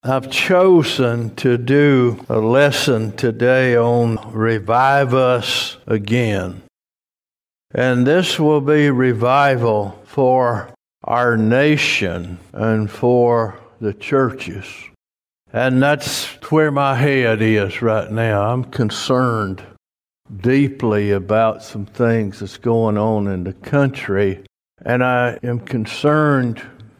I've chosen to do a lesson today on Revive Us Again. And this will be revival for our nation and for the churches. And that's where my head is right now. I'm concerned deeply about some things that's going on in the country. And I am concerned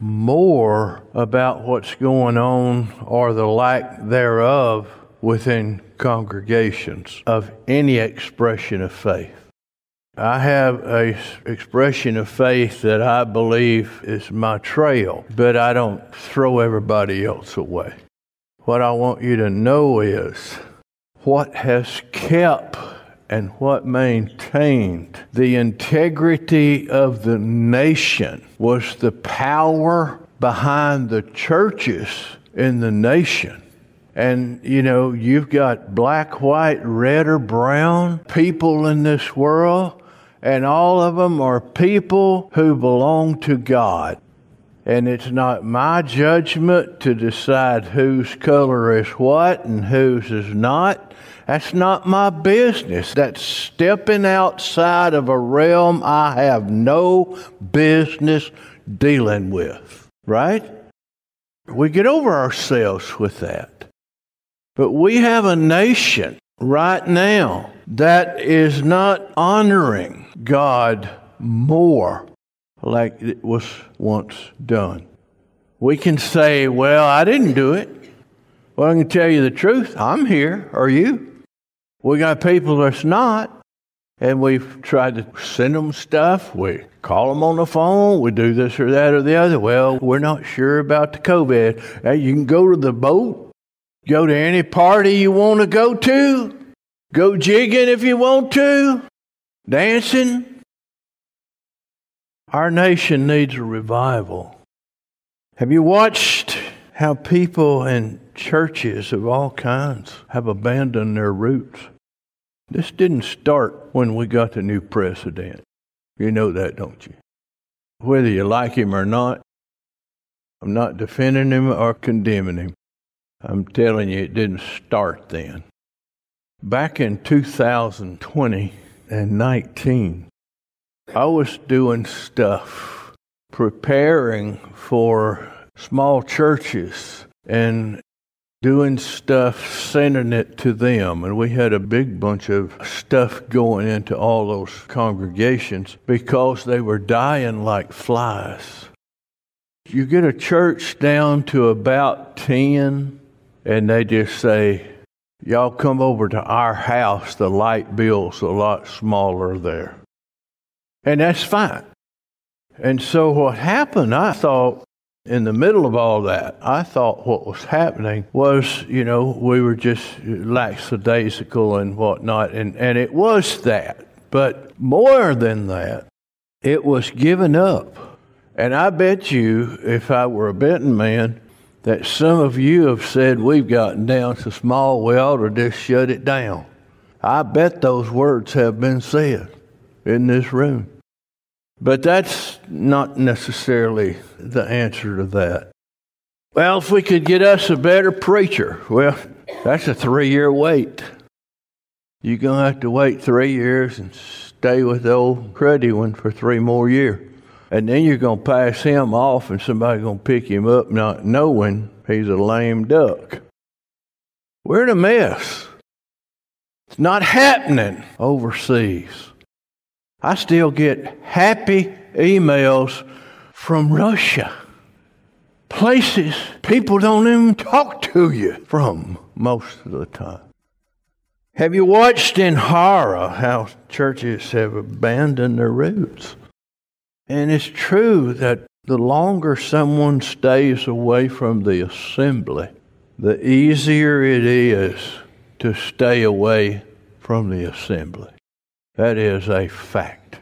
more about what's going on or the lack thereof within congregations of any expression of faith. I have an expression of faith that I believe is my trail, but I don't throw everybody else away. What I want you to know is what has kept and what maintained the integrity of the nation was the power behind the churches in the nation. And, you've got black, white, red, or brown people in this world, and all of them are people who belong to God. And it's not my judgment to decide whose color is what and whose is not. That's not my business. That's stepping outside of a realm I have no business dealing with, right? We get over ourselves with that. But we have a nation right now that is not honoring God more like it was once done. We can say, well, I didn't do it. Well, I can tell you the truth. I'm here. Are you? We got people that's not. And we've tried to send them stuff. We call them on the phone. We do this or that or the other. Well, we're not sure about the COVID. Hey, you can go to the boat. Go to any party you want to go to. Go jigging if you want to. Dancing. Our nation needs a revival. Have you watched how people in churches of all kinds have abandoned their roots? This didn't start when we got the new president. You know that, don't you? Whether you like him or not, I'm not defending him or condemning him. I'm telling you, it didn't start then. Back in 2020 and 19, I was doing stuff, preparing for small churches and doing stuff, sending it to them. And we had a big bunch of stuff going into all those congregations because they were dying like flies. You get a church down to about 10, and they just say, y'all come over to our house, the light bill's a lot smaller there. And that's fine. And so what happened, I thought, in the middle of all that, I thought what was happening was, we were just lackadaisical and whatnot, and it was that. But more than that, it was given up. And I bet you, if I were a betting man, that some of you have said, we've gotten down so small, we ought to just shut it down. I bet those words have been said in this room. But that's not necessarily the answer to that. Well, if we could get us a better preacher, well, that's a 3-year wait. You're going to have to wait 3 years and stay with the old cruddy one for 3 more years. And then you're going to pass him off and somebody's going to pick him up not knowing he's a lame duck. We're in a mess. It's not happening overseas. I still get happy emails from Russia. Places people don't even talk to you from most of the time. Have you watched in horror how churches have abandoned their roots? And it's true that the longer someone stays away from the assembly, the easier it is to stay away from the assembly. That is a fact.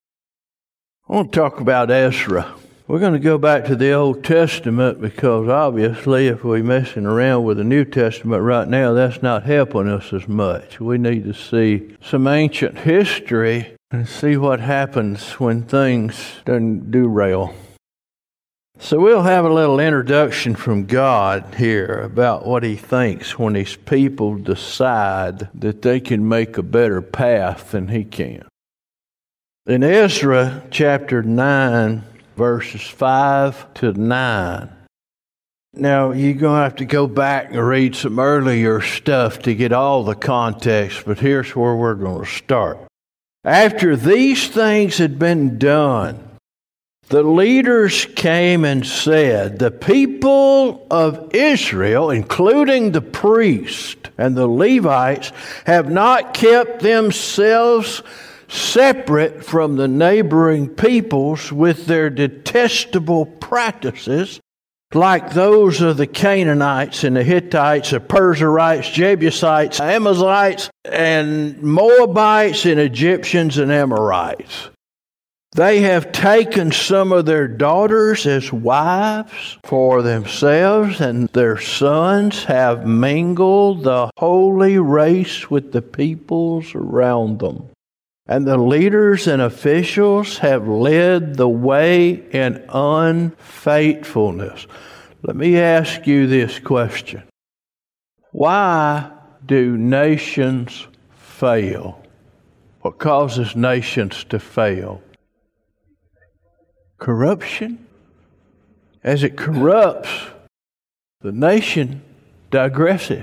I want to talk about Ezra. We're going to go back to the Old Testament because obviously if we're messing around with the New Testament right now, that's not helping us as much. We need to see some ancient history and see what happens when things don't derail. So we'll have a little introduction from God here about what he thinks when his people decide that they can make a better path than he can. In Ezra chapter 9, verses 5 to 9. Now, you're going to have to go back and read some earlier stuff to get all the context, but here's where we're going to start. After these things had been done, the leaders came and said, the people of Israel, including the priests and the Levites, have not kept themselves separate from the neighboring peoples with their detestable practices, like those of the Canaanites and the Hittites, the Perizzites, Jebusites, Amalekites, and Moabites, and Egyptians and Amorites. They have taken some of their daughters as wives for themselves, and their sons have mingled the holy race with the peoples around them. And the leaders and officials have led the way in unfaithfulness. Let me ask you this question. Why do nations fail? What causes nations to fail? Corruption. As it corrupts, the nation digresses.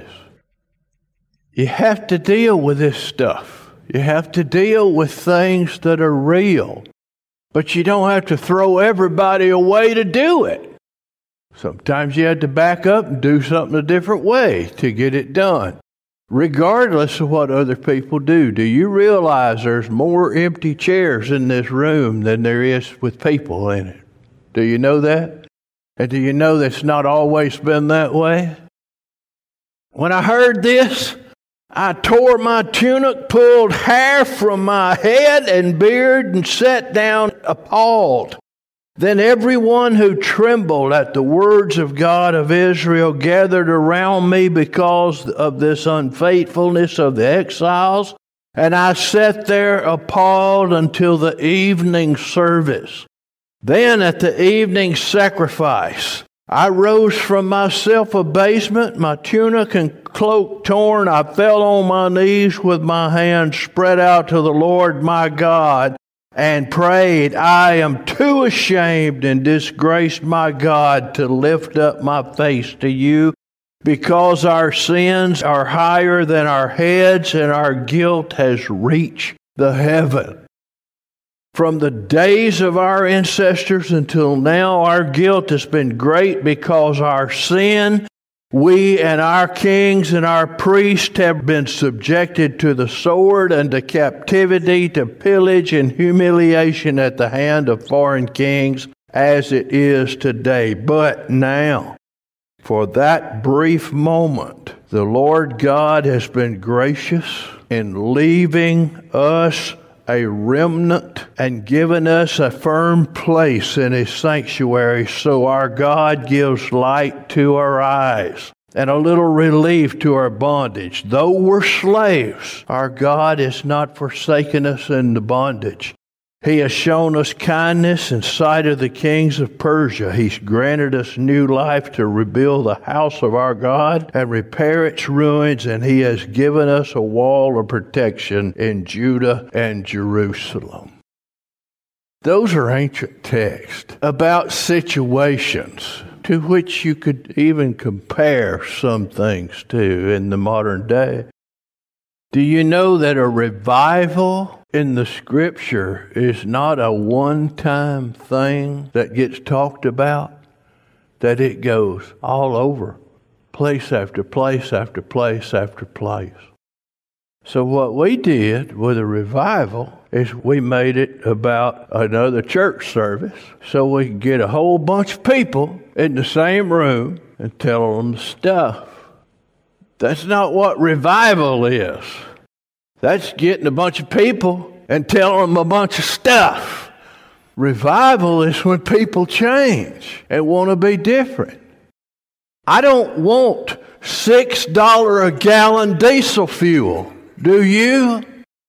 You have to deal with this stuff. You have to deal with things that are real. But you don't have to throw everybody away to do it. Sometimes you have to back up and do something a different way to get it done. Regardless of what other people do, do you realize there's more empty chairs in this room than there is with people in it? Do you know that? And do you know that's not always been that way? When I heard this, I tore my tunic, pulled hair from my head and beard, and sat down appalled. Then everyone who trembled at the words of God of Israel gathered around me because of this unfaithfulness of the exiles, and I sat there appalled until the evening service. Then at the evening sacrifice, I rose from my self-abasement, my tunic and cloak torn. I fell on my knees with my hands spread out to the Lord my God, and prayed, I am too ashamed and disgraced, my God, to lift up my face to you, because our sins are higher than our heads, and our guilt has reached the heaven. From the days of our ancestors until now, our guilt has been great because our sin, we and our kings and our priests have been subjected to the sword and to captivity, to pillage and humiliation at the hand of foreign kings, as it is today. But now, for that brief moment, the Lord God has been gracious in leaving us a remnant and given us a firm place in His sanctuary, so our God gives light to our eyes and a little relief to our bondage. Though we're slaves, our God has not forsaken us in the bondage. He has shown us kindness in sight of the kings of Persia. He's granted us new life to rebuild the house of our God and repair its ruins, and He has given us a wall of protection in Judah and Jerusalem. Those are ancient texts about situations to which you could even compare some things to in the modern day. Do you know that a revival in the Scripture is not a one-time thing that gets talked about? That it goes all over, place after place after place after place. So what we did with a revival is we made it about another church service so we could get a whole bunch of people in the same room and tell them the stuff. That's not what revival is. That's getting a bunch of people and telling them a bunch of stuff. Revival is when people change and want to be different. I don't want $6 a gallon diesel fuel. Do you?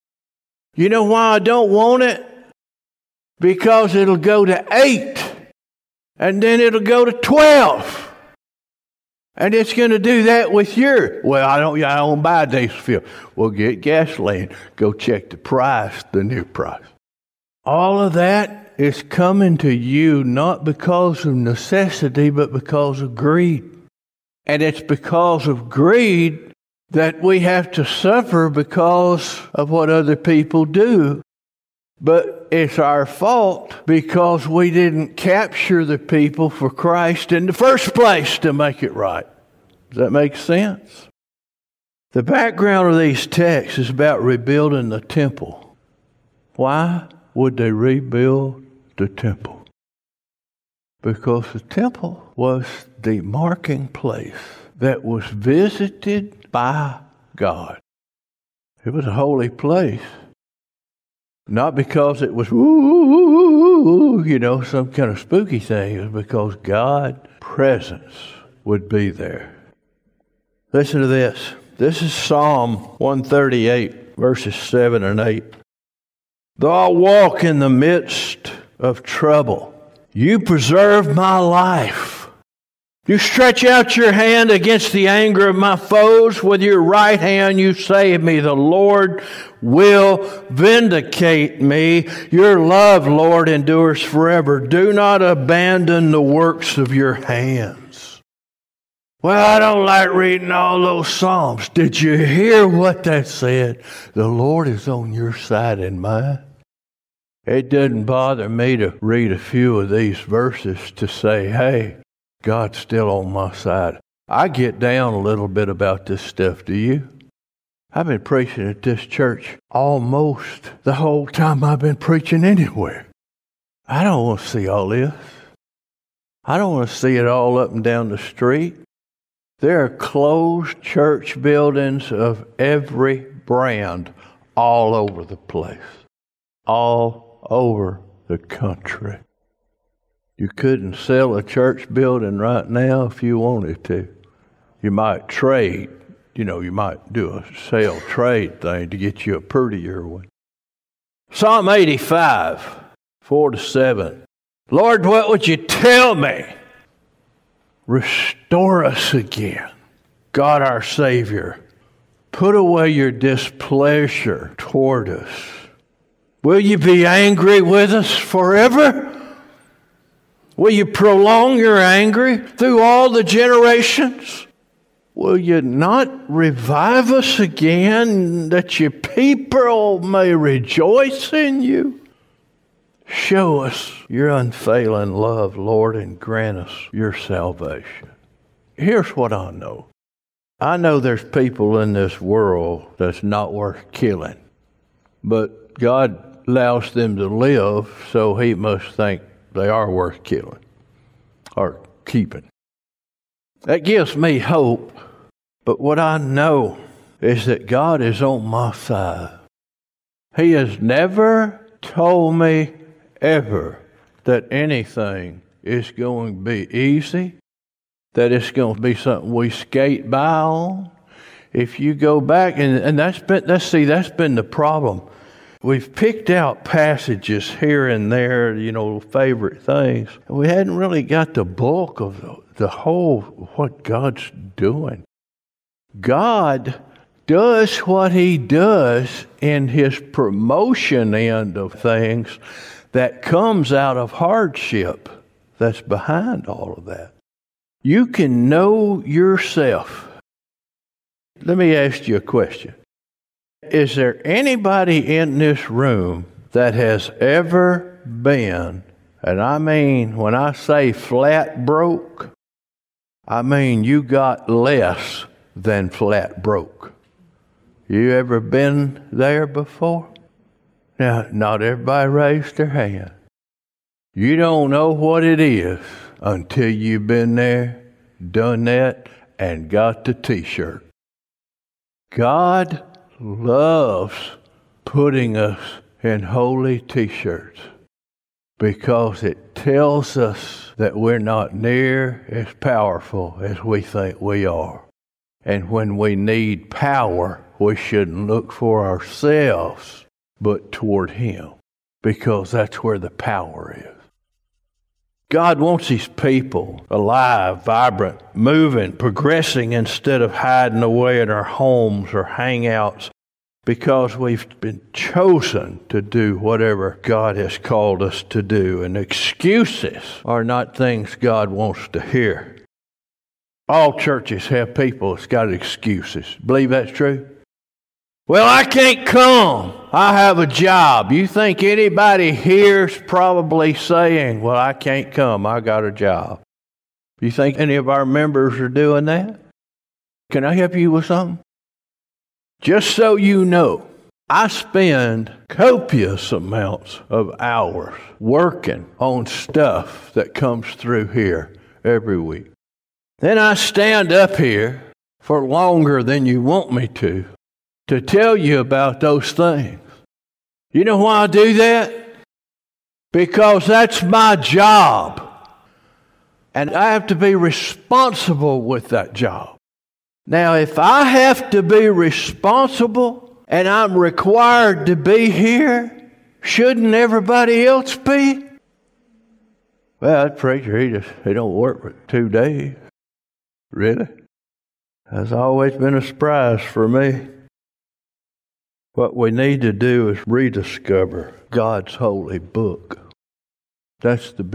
You know why I don't want it? Because it'll go to $8 And then it'll go to 12. And it's going to do that with I don't buy diesel fuel. Well, get gasoline. Go check the price, the new price. All of that is coming to you not because of necessity, but because of greed. And it's because of greed that we have to suffer because of what other people do. But it's our fault because we didn't capture the people for Christ in the first place to make it right. Does that make sense? The background of these texts is about rebuilding the temple. Why would they rebuild the temple? Because the temple was the marking place that was visited by God. It was a holy place. Not because it was, some kind of spooky thing. It was because God's presence would be there. Listen to this. This is Psalm 138, verses 7 and 8. Though I walk in the midst of trouble, you preserve my life. You stretch out your hand against the anger of my foes. With your right hand you save me. The Lord will vindicate me. Your love, Lord, endures forever. Do not abandon the works of your hands. Well, I don't like reading all those Psalms. Did you hear what that said? The Lord is on your side and mine. It doesn't bother me to read a few of these verses to say, hey, God's still on my side. I get down a little bit about this stuff, do you? I've been preaching at this church almost the whole time I've been preaching anywhere. I don't want to see all this. I don't want to see it all up and down the street. There are closed church buildings of every brand all over the place, all over the country. You couldn't sell a church building right now if you wanted to. You might trade. You might do a sale trade thing to get you a prettier one. Psalm 85, 4-7. Lord, what would you tell me? Restore us again. God our Savior, put away your displeasure toward us. Will you be angry with us forever? Will you prolong your anger through all the generations? Will you not revive us again, that your people may rejoice in you? Show us your unfailing love, Lord, and grant us your salvation. Here's what I know. I know there's people in this world that's not worth killing, but God allows them to live, so he must think they are worth killing or keeping. That gives me hope. But what I know is that God is on my side. He has never told me ever that anything is going to be easy, that it's going to be something we skate by on. If you go back, and that's been the problem. We've picked out passages here and there, favorite things. We hadn't really got the bulk of the whole, what God's doing. God does what he does in his promotion end of things that comes out of hardship that's behind all of that. You can know yourself. Let me ask you a question. Is there anybody in this room that has ever been, and I mean, when I say flat broke, I mean you got less than flat broke? You ever been there before? Now, not everybody raised their hand. You don't know what it is until you've been there, done that, and got the t-shirt. God loves putting us in holy t-shirts because it tells us that we're not near as powerful as we think we are. And when we need power, we shouldn't look for ourselves, but toward him, because that's where the power is. God wants His people alive, vibrant, moving, progressing instead of hiding away in our homes or hangouts because we've been chosen to do whatever God has called us to do. And excuses are not things God wants to hear. All churches have people that's got excuses. Believe that's true? Well, I can't come. I have a job. You think anybody here's probably saying, well, I can't come. I got a job. You think any of our members are doing that? Can I help you with something? Just so you know, I spend copious amounts of hours working on stuff that comes through here every week. Then I stand up here for longer than you want me to tell you about those things. You know why I do that? Because that's my job. And I have to be responsible with that job. Now, if I have to be responsible and I'm required to be here, shouldn't everybody else be? Well, that preacher, he don't work for 2 days. Really? That's always been a surprise for me. What we need to do is rediscover God's holy book. That's the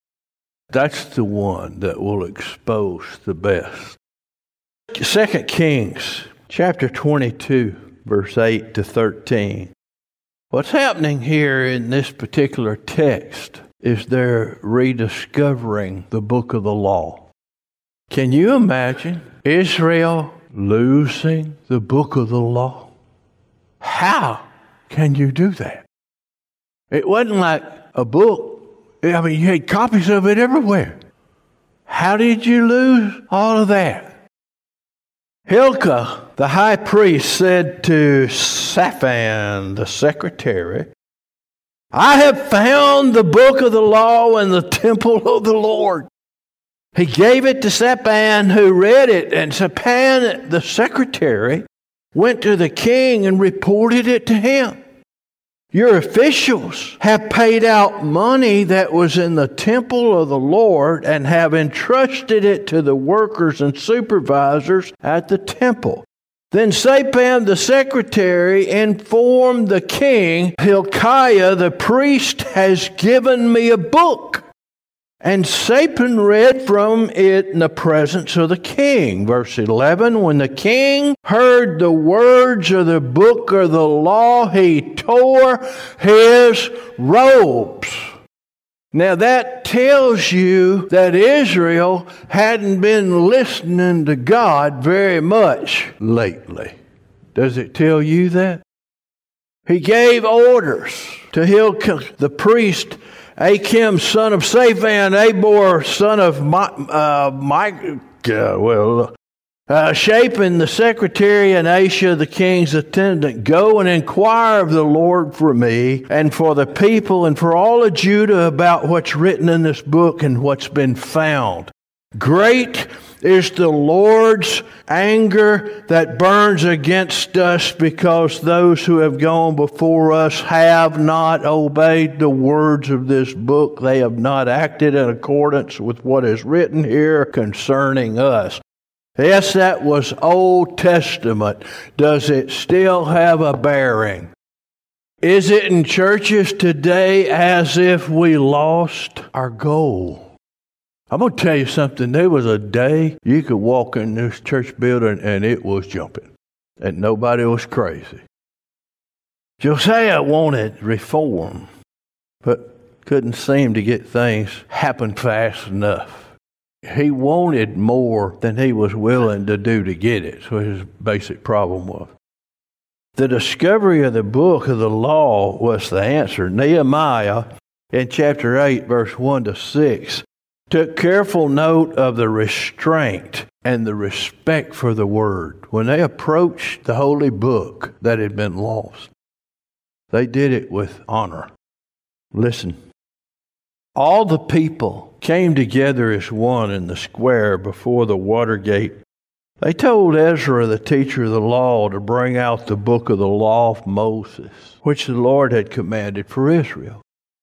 one that will expose the best. 2 Kings chapter 22, verse 8 to 13. What's happening here in this particular text is they're rediscovering the book of the law. Can you imagine Israel losing the book of the law? How can you do that? It wasn't like a book. I mean, you had copies of it everywhere. How did you lose all of that? Hilkiah, the high priest, said to Shaphan, the secretary, I have found the book of the law in the temple of the Lord. He gave it to Shaphan, who read it, and Shaphan, the secretary, went to the king and reported it to him. Your officials have paid out money that was in the temple of the Lord and have entrusted it to the workers and supervisors at the temple. Then Shaphan the secretary informed the king, Hilkiah the priest has given me a book. And Shaphan read from it in the presence of the king. Verse 11, when the king heard the words of the book of the law, he tore his robes. Now that tells you that Israel hadn't been listening to God very much lately. Does it tell you that? He gave orders to Hilkiah the priest, Achim, son of Shaphan, Abor, son of Shaphan, the secretary, and Asha, the king's attendant, go and inquire of the Lord for me and for the people and for all of Judah about what's written in this book and what's been found. Great is the Lord's anger that burns against us because those who have gone before us have not obeyed the words of this book. They have not acted in accordance with what is written here concerning us. Yes, that was Old Testament. Does it still have a bearing? Is it in churches today as if we lost our goal? I'm going to tell you something. There was a day you could walk in this church building and it was jumping. And nobody was crazy. Josiah wanted reform, but couldn't seem to get things happen fast enough. He wanted more than he was willing to do to get it. So his basic problem was. The discovery of the book of the law was the answer. Nehemiah, in chapter 8, verse 1 to 6, took careful note of the restraint and the respect for the word. When they approached the holy book that had been lost, they did it with honor. Listen. All the people came together as one in the square before the water gate. They told Ezra, the teacher of the law, to bring out the book of the law of Moses, which the Lord had commanded for Israel.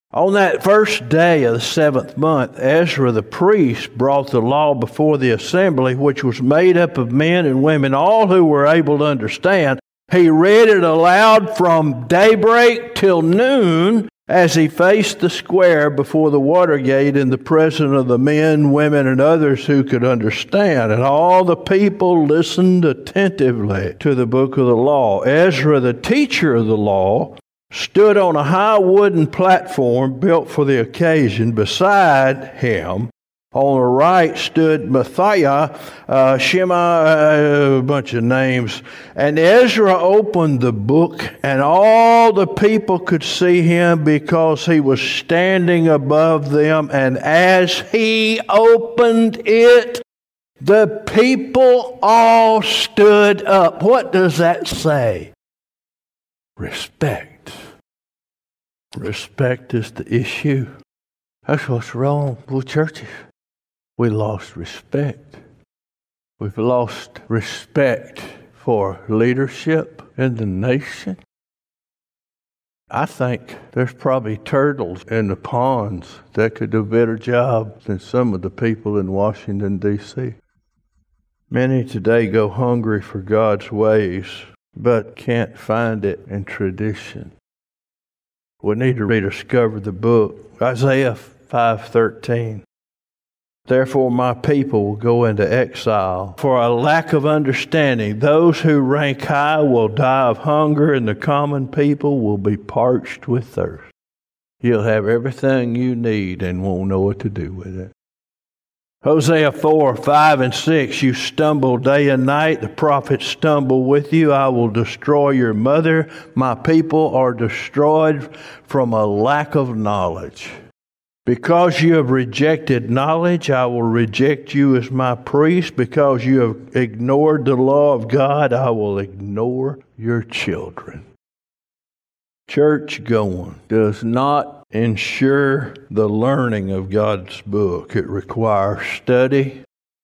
On that first day of the 7th month, Ezra the priest brought the law before the assembly, which was made up of men and women, all who were able to understand. He read it aloud from daybreak till noon as he faced the square before the water gate in the presence of the men, women, and others who could understand. And all the people listened attentively to the book of the law. Ezra, the teacher of the law, stood on a high wooden platform built for the occasion. Beside him, on the right, stood Matthiah, Shema, a bunch of names. And Ezra opened the book, and all the people could see him because he was standing above them. And as he opened it, the people all stood up. What does that say? Respect. Respect is the issue. That's what's wrong with churches. We lost respect. We've lost respect for leadership in the nation. I think there's probably turtles in the ponds that could do a better job than some of the people in Washington, D.C. Many today go hungry for God's ways, but can't find it in tradition. We need to rediscover the book. Isaiah 5:13. Therefore my people will go into exile for a lack of understanding. Those who rank high will die of hunger, and the common people will be parched with thirst. You'll have everything you need and won't know what to do with it. Hosea 4:5-6, you stumble day and night, the prophets stumble with you. I will destroy your mother. My people are destroyed from a lack of knowledge. Because you have rejected knowledge, I will reject you as my priest. Because you have ignored the law of God, I will ignore your children. Church going does not ensure the learning of God's book. It requires study,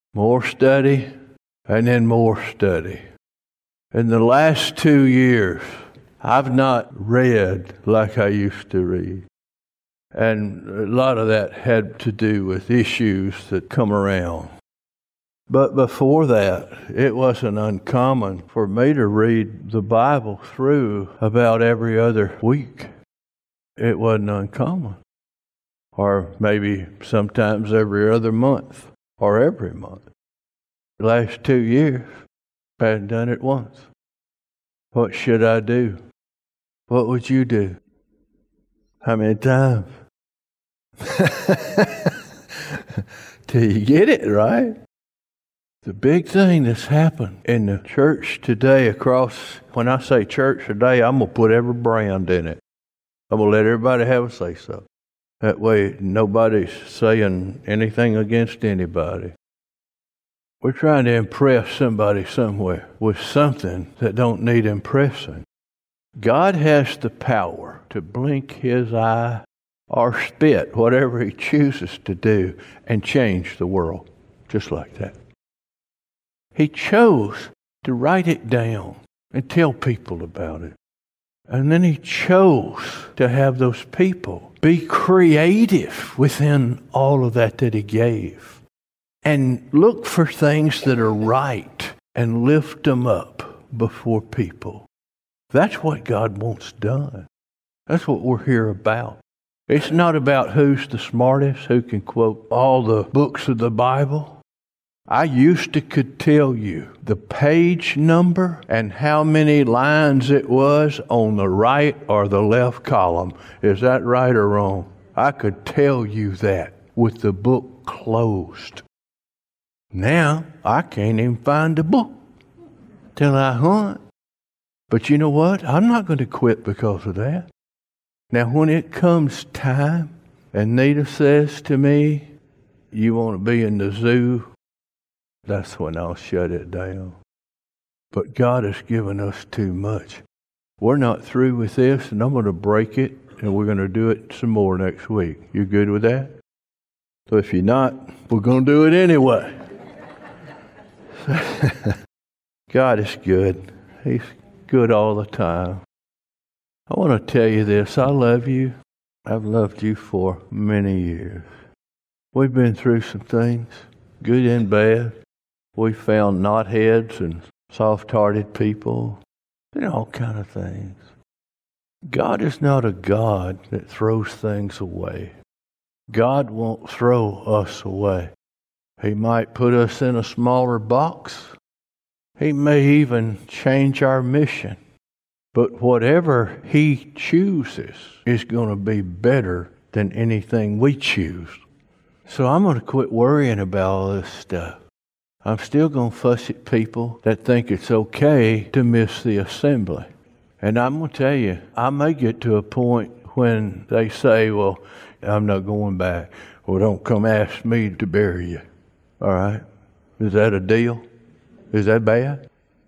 and then more study. In the last 2 years, I've not read like I used to read. And a lot of that had to do with issues that come around. But before that, it wasn't uncommon for me to read the Bible through about every other week. It wasn't uncommon. Or maybe sometimes every other month or every month. The last 2 years, I hadn't done it once. What should I do? What would you do? How many times? Till you get it, right? The big thing that's happened in the church today across, when I say church today, I'm going to put every brand in it. I'm going to let everybody have a say-so. That way nobody's saying anything against anybody. We're trying to impress somebody somewhere with something that don't need impressing. God has the power to blink his eye or spit, whatever he chooses to do, and change the world just like that. He chose to write it down and tell people about it. And then he chose to have those people be creative within all of that he gave. And look for things that are right and lift them up before people. That's what God wants done. That's what we're here about. It's not about who's the smartest, who can quote all the books of the Bible. I used to could tell you the page number and how many lines it was on the right or the left column. Is that right or wrong? I could tell you that with the book closed. Now, I can't even find the book till I hunt. But you know what? I'm not going to quit because of that. Now, when it comes time, and Nita says to me, you want to be in the zoo, that's when I'll shut it down. But God has given us too much. We're not through with this, and I'm going to break it, and we're going to do it some more next week. You good with that? So if you're not, we're going to do it anyway. God is good. He's good all the time. I want to tell you this. I love you. I've loved you for many years. We've been through some things, good and bad. We found knotheads and soft-hearted people and all kind of things. God is not a God that throws things away. God won't throw us away. He might put us in a smaller box. He may even change our mission. But whatever He chooses is going to be better than anything we choose. So I'm going to quit worrying about all this stuff. I'm still going to fuss at people that think it's okay to miss the assembly. And I'm going to tell you, I may get to a point when they say, well, I'm not going back. Well, don't come ask me to bury you. All right? Is that a deal? Is that bad?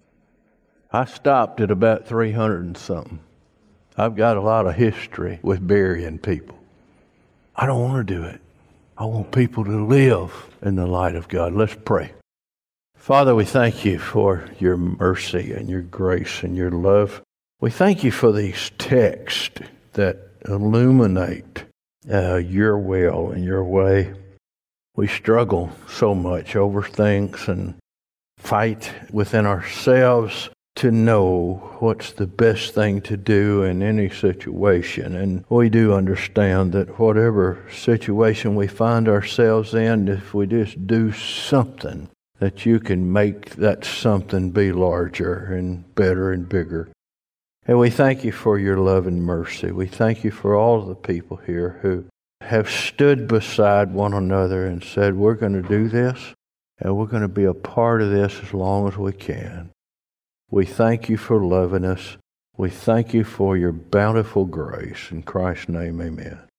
I stopped at about 300 and something. I've got a lot of history with burying people. I don't want to do it. I want people to live in the light of God. Let's pray. Father, we thank you for your mercy and your grace and your love. We thank you for these texts that illuminate your will and your way. We struggle so much over things and fight within ourselves to know what's the best thing to do in any situation. And we do understand that whatever situation we find ourselves in, if we just do something, that you can make that something be larger and better and bigger. And we thank you for your love and mercy. We thank you for all of the people here who have stood beside one another and said, we're going to do this, and we're going to be a part of this as long as we can. We thank you for loving us. We thank you for your bountiful grace. In Christ's name, amen.